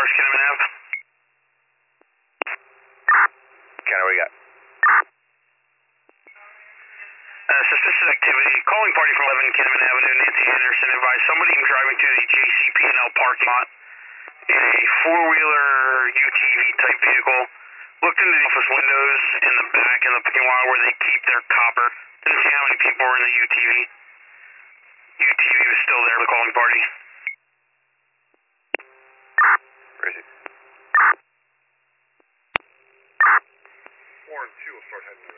cars, Kinnaman Ave. Kenna, what you got? Suspicious activity. Calling party from 11 Kinnaman Avenue, Nancy Henderson advised somebody driving to the JCP&L parking lot in a four-wheeler UTV type vehicle. Looked into the office windows in the back in the parking lot where they keep their copper. Didn't see how many people were in the UTV. UTV was still there, the calling party. Where is he? 4 and 2 will start heading